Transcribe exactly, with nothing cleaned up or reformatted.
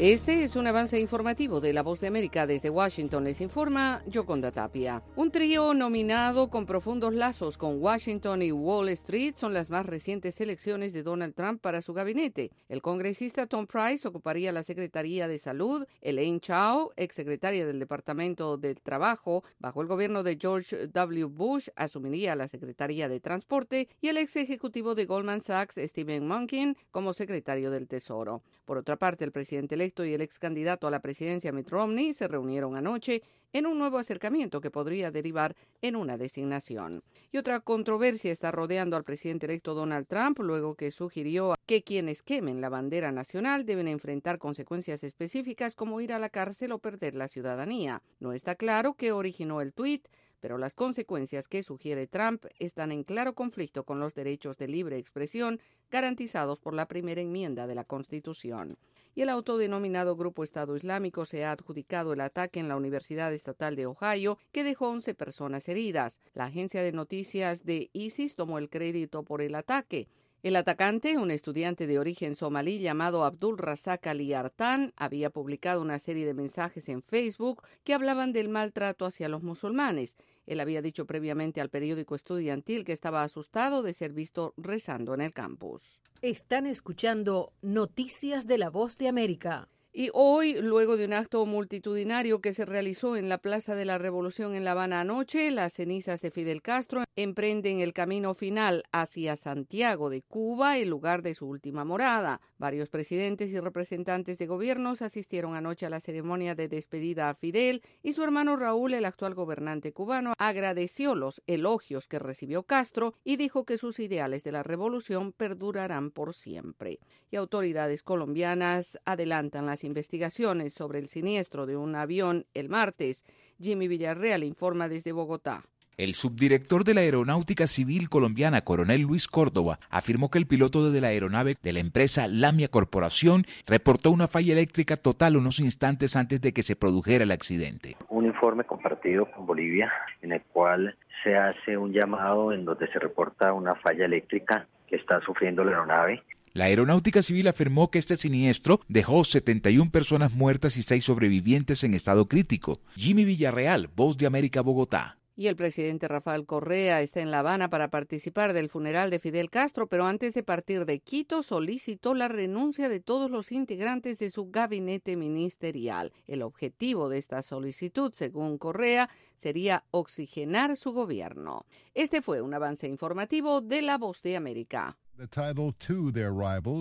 Este es un avance informativo de La Voz de América. Desde Washington les informa Yoconda Tapia. Un trío nominado con profundos lazos con Washington y Wall Street son las más recientes elecciones de Donald Trump para su gabinete. El congresista Tom Price ocuparía la Secretaría de Salud, Elaine Chao, exsecretaria del Departamento del Trabajo, bajo el gobierno de George W. Bush, asumiría la Secretaría de Transporte, y el ex ejecutivo de Goldman Sachs, Stephen Mnuchin, como secretario del Tesoro. Por otra parte, el presidente electo y el ex candidato a la presidencia Mitt Romney se reunieron anoche en un nuevo acercamiento que podría derivar en una designación. Y otra controversia está rodeando al presidente electo Donald Trump luego que sugirió que quienes quemen la bandera nacional deben enfrentar consecuencias específicas como ir a la cárcel o perder la ciudadanía. No está claro qué originó el tuit, pero las consecuencias que sugiere Trump están en claro conflicto con los derechos de libre expresión garantizados por la primera enmienda de la Constitución. Y el autodenominado Grupo Estado Islámico se ha adjudicado el ataque en la Universidad Estatal de Ohio, que dejó once personas heridas. La agencia de noticias de ISIS tomó el crédito por el ataque. El atacante, un estudiante de origen somalí llamado Abdul Razak Ali Artan, había publicado una serie de mensajes en Facebook que hablaban del maltrato hacia los musulmanes. Él había dicho previamente al periódico estudiantil que estaba asustado de ser visto rezando en el campus. Están escuchando Noticias de La Voz de América. Y hoy, luego de un acto multitudinario que se realizó en la Plaza de la Revolución en La Habana anoche, las cenizas de Fidel Castro emprenden el camino final hacia Santiago de Cuba, el lugar de su última morada. Varios presidentes y representantes de gobiernos asistieron anoche a la ceremonia de despedida a Fidel, y su hermano Raúl, el actual gobernante cubano, agradeció los elogios que recibió Castro y dijo que sus ideales de la revolución perdurarán por siempre. Y autoridades colombianas adelantan las investigaciones sobre el siniestro de un avión el martes. Jimmy Villarreal informa desde Bogotá. El subdirector de la Aeronáutica Civil colombiana, coronel Luis Córdoba, afirmó que el piloto de la aeronave de la empresa Lamia Corporación reportó una falla eléctrica total unos instantes antes de que se produjera el accidente. Un informe compartido con Bolivia en el cual se hace un llamado en donde se reporta una falla eléctrica que está sufriendo la aeronave. La Aeronáutica Civil afirmó que este siniestro dejó setenta y una personas muertas y seis sobrevivientes en estado crítico. Jimmy Villarreal, Voz de América, Bogotá. Y el presidente Rafael Correa está en La Habana para participar del funeral de Fidel Castro, pero antes de partir de Quito solicitó la renuncia de todos los integrantes de su gabinete ministerial. El objetivo de esta solicitud, según Correa, sería oxigenar su gobierno. Este fue un avance informativo de La Voz de América. The title to their rival